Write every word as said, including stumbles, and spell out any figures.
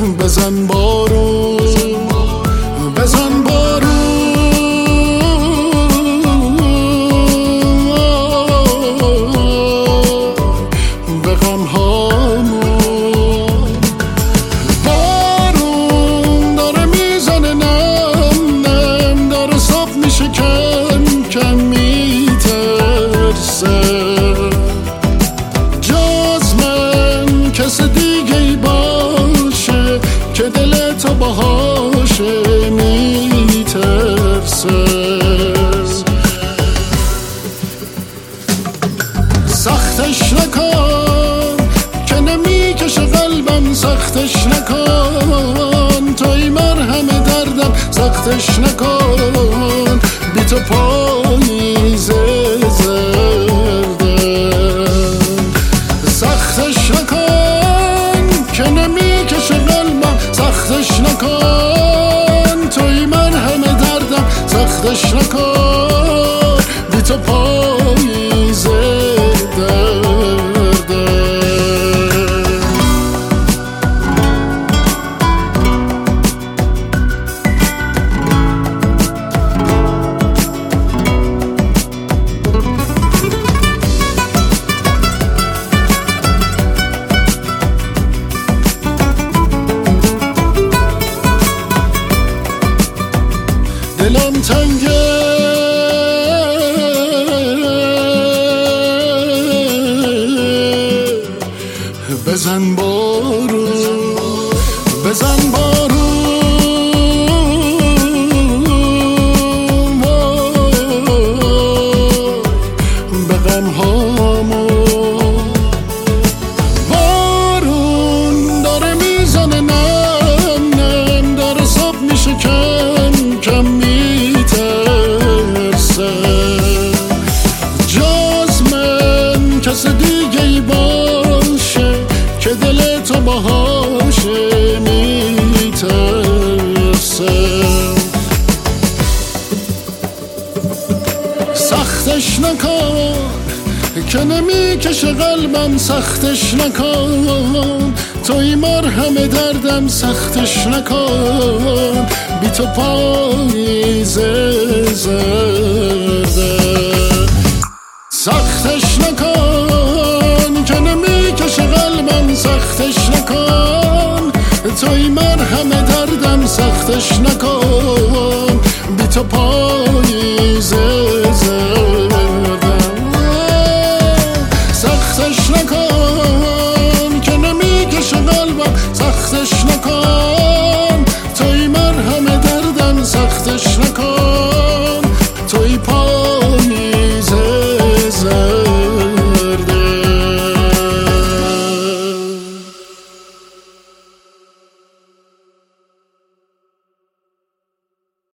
بزن بارون بزن بارون به غم هامون. بارون داره میزنه نم نم، داره صاف میشه کم کم میترسه. جز من کس دیگه ای باشه که دل تو باهاشه میترسه. سختش نکن که نمیکشه قلبم، سختش نکن توی مرهم دردم، سختش نکن بی تو پاییز زرده. سختش نکن که نمیکشه قلبم، سختش نکن توی مرهم دردم، سختش نکن بی تو پاییز دلم تنگه بزن بارون بزن بارون به غم هامون. بارون داره میزنه نم نم، داره صاف میشه کم کم میترسه. جز من کس دیگه ای باشه که دل تو باهاشه میترسه. سختش نکن که نمیکشه قلبم، سختش نکن توی مرهم دردم، سختش نکن بی تو پاییز زرده. سختش نکن که نمیکشه قلبم، سختش نکن توی مرهم دردم، سختش نکن